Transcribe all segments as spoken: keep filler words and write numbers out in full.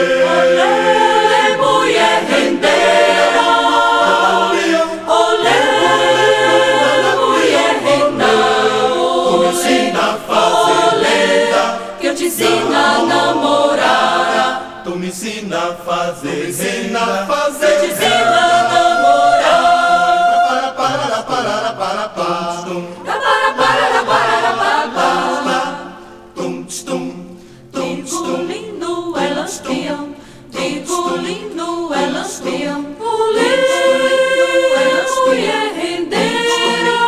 olê, mulher rendeira. Olê, mulher rendeira. Tu me ensina a fazer lenda, que eu te ensino a namorar. tu me ensina a fazer me ensina a renda. fazer Eu te ensino a namorar. para, para, para, para, para, Tum, Para, para, para, para, para. tum, tum, tum, Digo tum. lindo é lampião, digo lindo é lampião. Olê, mulher rendeira.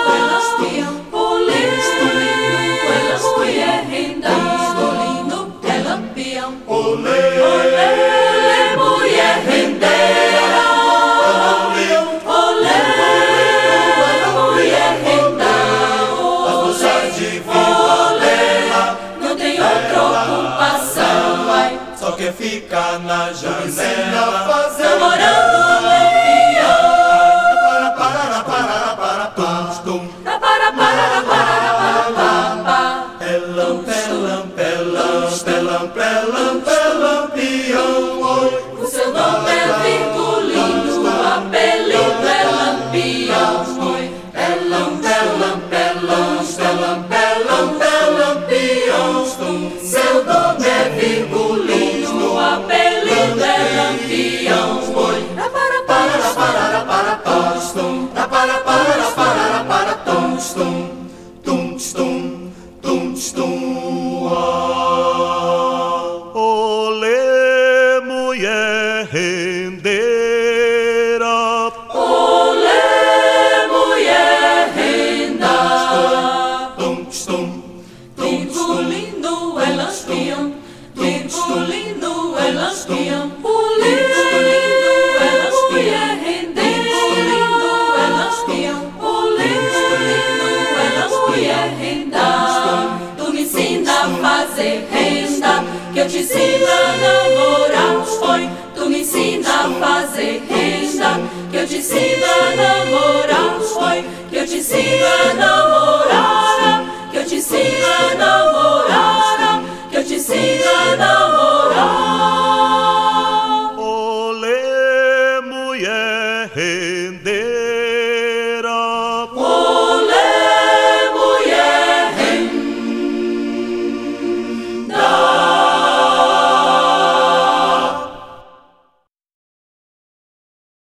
Olê, mulher rendeira. Lindo é lampião. Olê, Olê, mulher rendeira. Olê, mulher rendeira. as moças de Vila Bela Não tem outra ocupação, vai só quer ficar na ensina a janela. fazer namorando o lampião. para, para, para, para, para, Tum, Para, para, para, para, para, para. pelam, pelam, pelam, pelam, pelam, pelam, peão. Oi, O seu nome é Virgulino, o apelido é Lampião. Oi, é pelam, pelam, pelam, pelam, pelam, pelam, peão. Tum, seu nome é Virgulino, o apelido é Lampião. Oi, para, para, para, para, para, para. tum, Para, para, para, para, para, tum, tum, tum, tum, tum, tum, ah. olê, mulher rendeira. Olê, mulher renda. Tum, tum, Digo lindo é lampião, digo lindo é lampião. Olê, lindo é mulher rendeira. Lindo é lampião. Olê, lindo é mulher renda. Tu me ensina a fazer renda, que eu te ensino a namorar. Oi, tu me ensina a fazer renda, que eu te ensino a namorar. Oi, que eu te ensino a namorar.